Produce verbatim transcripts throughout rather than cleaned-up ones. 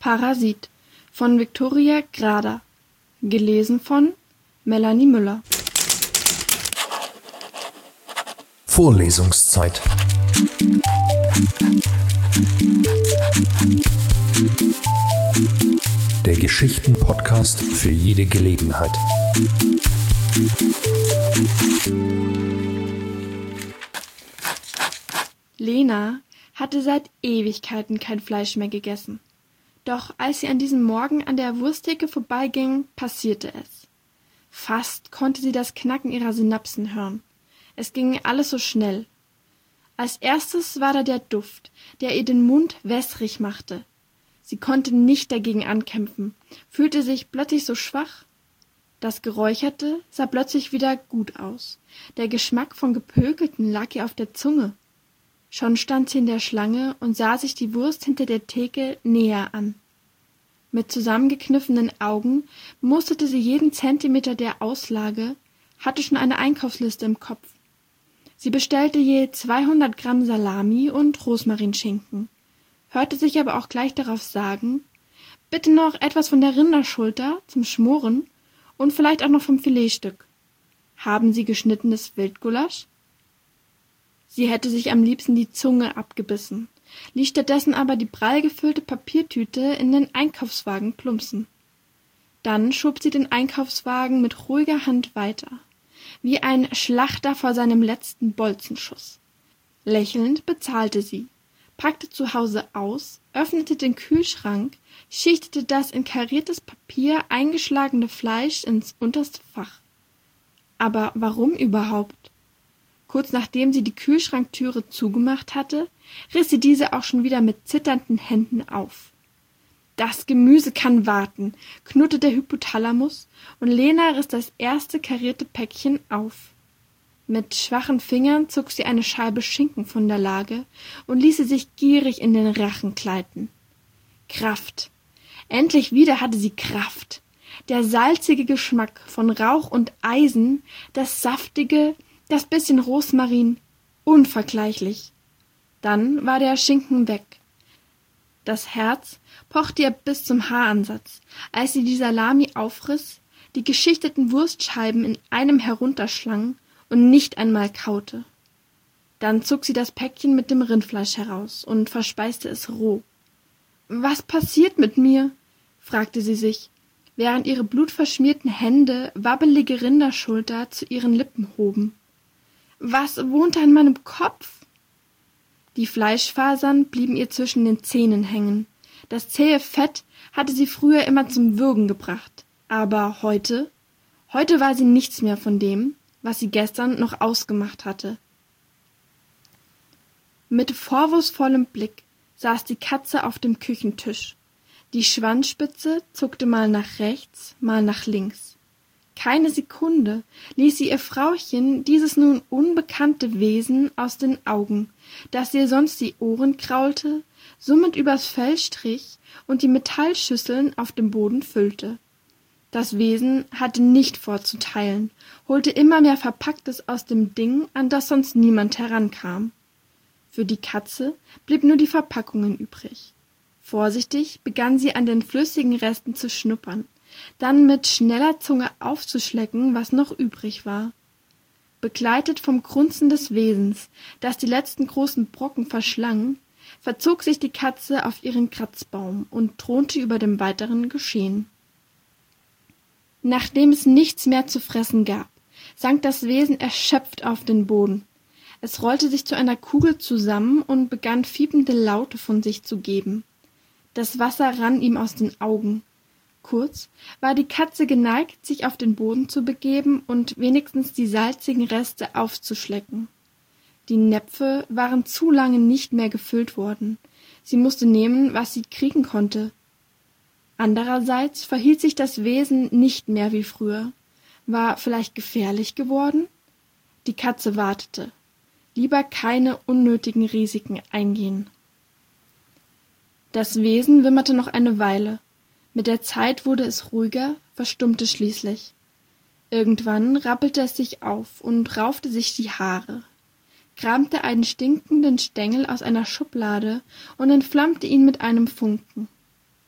Parasit von Viktoria Grader. Gelesen von Melanie Müller. Vorlesungszeit. Der Geschichten-Podcast für jede Gelegenheit. Lena hatte seit Ewigkeiten kein Fleisch mehr gegessen. Doch als sie an diesem Morgen an der Wursttheke vorbeiging, passierte es. Fast konnte sie das Knacken ihrer Synapsen hören. Es ging alles so schnell. Als erstes war da der Duft, der ihr den Mund wässrig machte. Sie konnte nicht dagegen ankämpfen, fühlte sich plötzlich so schwach. Das Geräucherte sah plötzlich wieder gut aus. Der Geschmack von Gepökelten lag ihr auf der Zunge. Schon stand sie in der Schlange und sah sich die Wurst hinter der Theke näher an. Mit zusammengekniffenen Augen musterte sie jeden Zentimeter der Auslage, hatte schon eine Einkaufsliste im Kopf. Sie bestellte je zweihundert Gramm Salami und Rosmarinschinken, hörte sich aber auch gleich darauf sagen, bitte noch etwas von der Rinderschulter zum Schmoren und vielleicht auch noch vom Filetstück. Haben Sie geschnittenes Wildgulasch? Sie hätte sich am liebsten die Zunge abgebissen, ließ stattdessen aber die prall gefüllte Papiertüte in den Einkaufswagen plumpsen. Dann schob sie den Einkaufswagen mit ruhiger Hand weiter, wie ein Schlachter vor seinem letzten Bolzenschuss. Lächelnd bezahlte sie, packte zu Hause aus, öffnete den Kühlschrank, schichtete das in kariertes Papier eingeschlagene Fleisch ins unterste Fach. Aber warum überhaupt? Kurz nachdem sie die Kühlschranktüre zugemacht hatte, riss sie diese auch schon wieder mit zitternden Händen auf. Das Gemüse kann warten, knurrte der Hypothalamus, und Lena riss das erste karierte Päckchen auf. Mit schwachen Fingern zog sie eine Scheibe Schinken von der Lage und ließ sie sich gierig in den Rachen gleiten. Kraft. Endlich wieder hatte sie Kraft. Der salzige Geschmack von Rauch und Eisen, das saftige, das bisschen Rosmarin, unvergleichlich. Dann war der Schinken weg. Das Herz pochte ihr bis zum Haaransatz, als sie die Salami aufriss, die geschichteten Wurstscheiben in einem herunterschlang und nicht einmal kaute. Dann zog sie das Päckchen mit dem Rindfleisch heraus und verspeiste es roh. »Was passiert mit mir?« fragte sie sich, während ihre blutverschmierten Hände wabbelige Rinderschulter zu ihren Lippen hoben. »Was wohnte an meinem Kopf?« Die Fleischfasern blieben ihr zwischen den Zähnen hängen. Das zähe Fett hatte sie früher immer zum Würgen gebracht. Aber heute? Heute war sie nichts mehr von dem, was sie gestern noch ausgemacht hatte. Mit vorwurfsvollem Blick saß die Katze auf dem Küchentisch. Die Schwanzspitze zuckte mal nach rechts, mal nach links. Keine Sekunde ließ sie ihr Frauchen dieses nun unbekannte Wesen aus den Augen, das ihr sonst die Ohren kraulte, summend übers Fell strich und die Metallschüsseln auf dem Boden füllte. Das Wesen hatte nicht vorzuteilen, holte immer mehr Verpacktes aus dem Ding, an das sonst niemand herankam. Für die Katze blieb nur die Verpackungen übrig. Vorsichtig begann sie an den flüssigen Resten zu schnuppern, dann mit schneller Zunge aufzuschlecken, was noch übrig war. Begleitet vom Grunzen des Wesens, das die letzten großen Brocken verschlang, verzog sich die Katze auf ihren Kratzbaum und thronte über dem weiteren Geschehen. Nachdem es nichts mehr zu fressen gab, sank das Wesen erschöpft auf den Boden. Es rollte sich zu einer Kugel zusammen und begann fiepende Laute von sich zu geben. Das Wasser rann ihm aus den Augen. Kurz war die Katze geneigt, sich auf den Boden zu begeben und wenigstens die salzigen Reste aufzuschlecken. Die Näpfe waren zu lange nicht mehr gefüllt worden. Sie musste nehmen, was sie kriegen konnte. Andererseits verhielt sich das Wesen nicht mehr wie früher. War vielleicht gefährlich geworden? Die Katze wartete. Lieber keine unnötigen Risiken eingehen. Das Wesen wimmerte noch eine Weile. Mit der Zeit wurde es ruhiger, verstummte schließlich. Irgendwann rappelte es sich auf und raufte sich die Haare, kramte einen stinkenden Stängel aus einer Schublade und entflammte ihn mit einem Funken.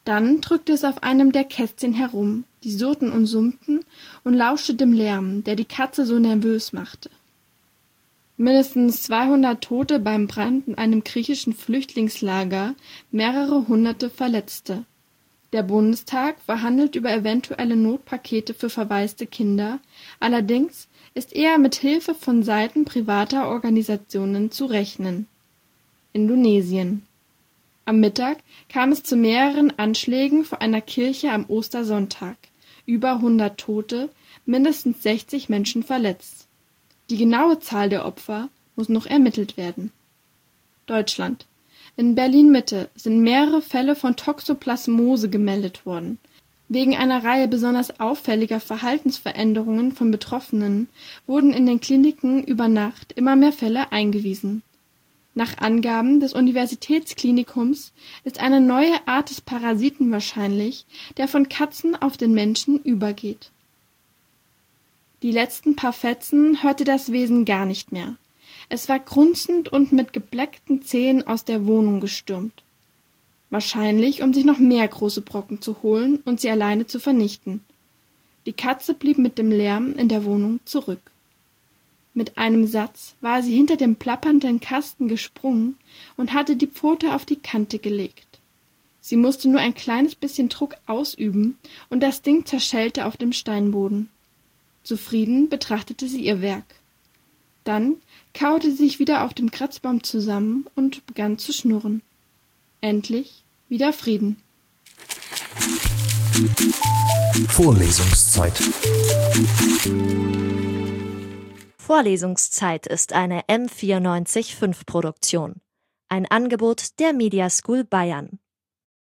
Dann drückte es auf einem der Kästchen herum, die surrten und summten, und lauschte dem Lärm, der die Katze so nervös machte. Mindestens zweihundert Tote beim Brand in einem griechischen Flüchtlingslager, mehrere hunderte Verletzte. Der Bundestag verhandelt über eventuelle Notpakete für verwaiste Kinder, allerdings ist eher mit Hilfe von Seiten privater Organisationen zu rechnen. Indonesien. Am Mittag kam es zu mehreren Anschlägen vor einer Kirche am Ostersonntag. Über hundert Tote, mindestens sechzig Menschen verletzt. Die genaue Zahl der Opfer muss noch ermittelt werden. Deutschland. In Berlin-Mitte sind mehrere Fälle von Toxoplasmose gemeldet worden. Wegen einer Reihe besonders auffälliger Verhaltensveränderungen von Betroffenen wurden in den Kliniken über Nacht immer mehr Fälle eingewiesen. Nach Angaben des Universitätsklinikums ist eine neue Art des Parasiten wahrscheinlich, der von Katzen auf den Menschen übergeht. Die letzten paar Fetzen hörte das Wesen gar nicht mehr. Es war grunzend und mit gebleckten Zähnen aus der Wohnung gestürmt. Wahrscheinlich, um sich noch mehr große Brocken zu holen und sie alleine zu vernichten. Die Katze blieb mit dem Lärm in der Wohnung zurück. Mit einem Satz war sie hinter dem plappernden Kasten gesprungen und hatte die Pfote auf die Kante gelegt. Sie musste nur ein kleines bisschen Druck ausüben, und das Ding zerschellte auf dem Steinboden. Zufrieden betrachtete sie ihr Werk. Dann kauerte sie sich wieder auf dem Kratzbaum zusammen und begann zu schnurren. Endlich wieder Frieden. Vorlesungszeit. Vorlesungszeit ist eine M vierundneunzig Komma fünf Produktion. Ein Angebot der Media School Bayern.